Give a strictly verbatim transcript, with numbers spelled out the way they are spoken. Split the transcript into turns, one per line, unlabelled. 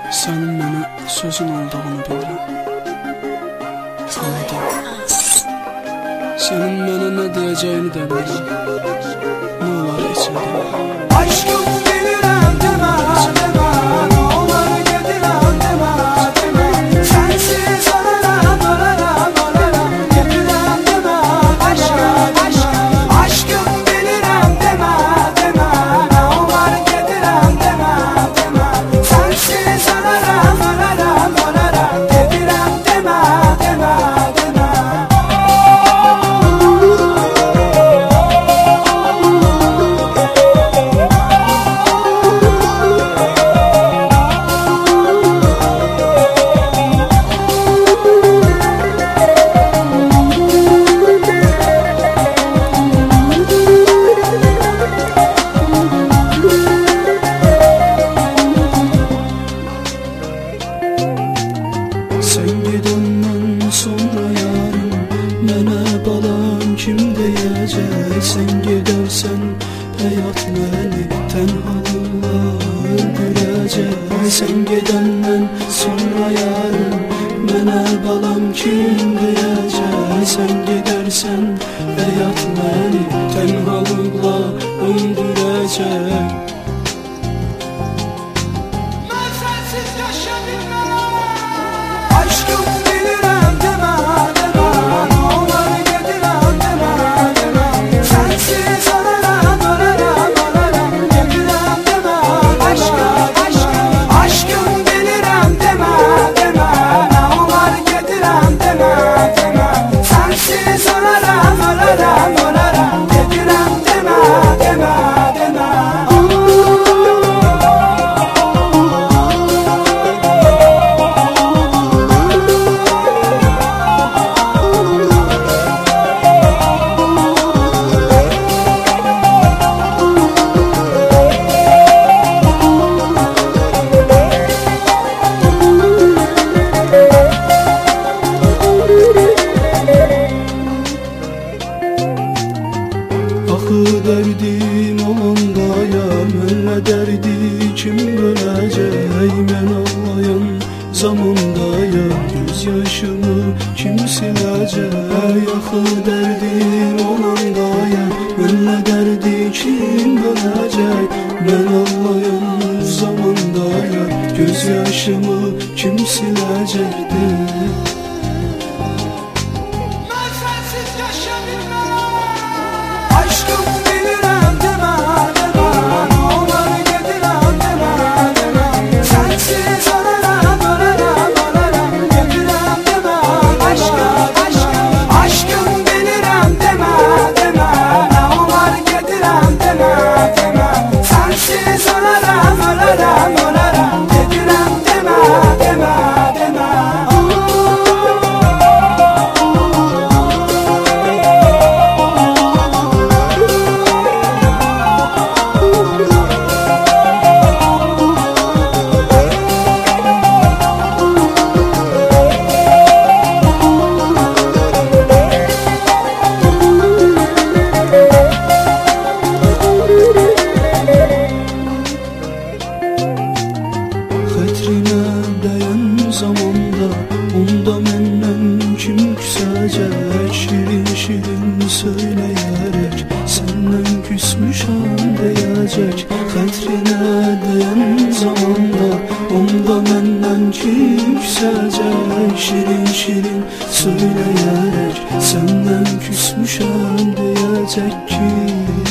Sənin mənə sözün olduğunu bilirəm. Sana deyəm. Sənin mənə nə deyəcəyini də bilirəm. Nə olar heç nə demə.
Aşkım bilirəm demə, demə. Nə olar gedirəm demə, demə. Sensiz ölərəm, ölərəm, ölərəm. Gedirəm demə, aşkım, aşkım. Aşkım bilirəm demə, demə. Nə olar gedirəm demə, demə. Sensiz ölərəm, ölərəm, ölərəm. Gedirəm demə, demə, demə.
Sen gidenden sonra yarın mənə balam kim deyəcək? Sen gidersen hayat məni tənhalıqla öldürəcək. Sen gidenden sonra yarın mənə balam kim deyəcək? Sen gidersen hayat məni tənhalıqla öldürəcək.
Ben sensiz yaşayabilmem. Aşkım bilirəm demə, demə. Nə olar gedirəm demə, demə. Sensiz ölərəm, ölərəm, ölərəm. Gedirəm demə, aşkım, aşkım. Aşkım bilirəm demə, demə. Nə olar gedirəm demə, demə. Sensiz ölərəm, ölərəm, ölərəm. Gedirəm demə, demə, demə.
Axı dərdim olanda mənlə dərdi kim böləcək? Mən ağlayan zamandaya göz yaşımı kim siləcək? Axı dərdim olanda mənlə dərdi kim böləcək? Mən ağlayan zamandaya göz yaşımı kim siləcəkdir?
Ben sensiz yaşayabilmem. Aşkım bilirəm demə, demə. Nə olar gedirəm demə, demə. Sensiz ölərəm, ölərəm, ölərəm. Gedirəm demə, aşkım, aşkım. Aşkım bilirəm demə, demə. Nə olar gedirəm demə, demə. Sensiz ölərəm, ölərəm, ölərəm. Gedirəm demə, demə, demə.
Xətrinə dəyən zamanda onda məndən kim küsəcək? Şirin-şirin söyləyərək səndən küsmüşəm deyəcək. Xətrinə dəyən zamanda onda məndən kim küsəcək? Şirin-şirin söyləyərək səndən küsmüşəm deyəcək ki